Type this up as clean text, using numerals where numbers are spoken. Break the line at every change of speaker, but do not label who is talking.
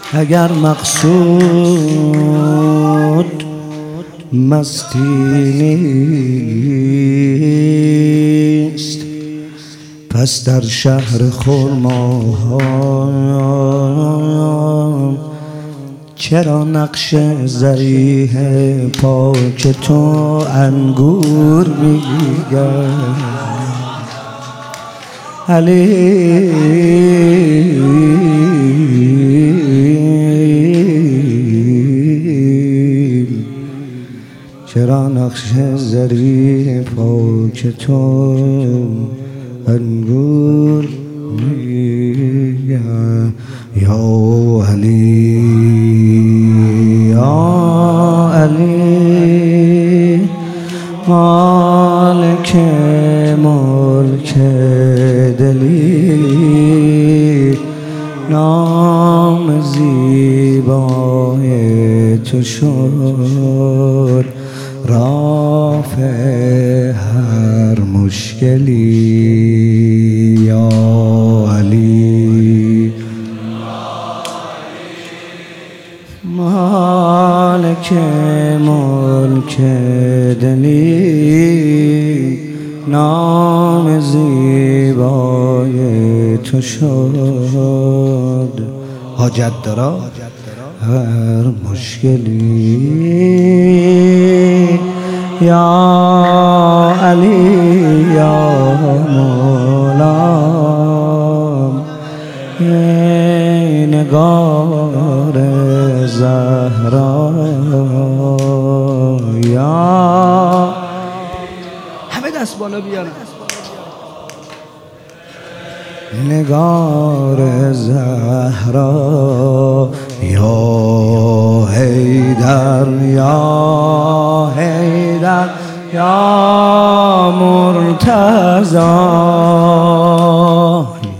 اگر مقصود مستی نیست، پس در شهر خرماها چرا نقش ضریح پاک تو انگور میگرد؟ علی چرا نقش ضریح پاک تو انگور میگرد؟ یا علی یا علی مالک ملک دلی، نام زیبای تو شد رافع هر مشکلی. یا علی مالک ملک دلی، نام زیبای تو شد حاجت دارا هر مشکلی. یا علی یا مولا ای نگار زهرا، یا همه دست بالا بیارن. نگار زهرا یا حیدر یا حیدر یا مرتضی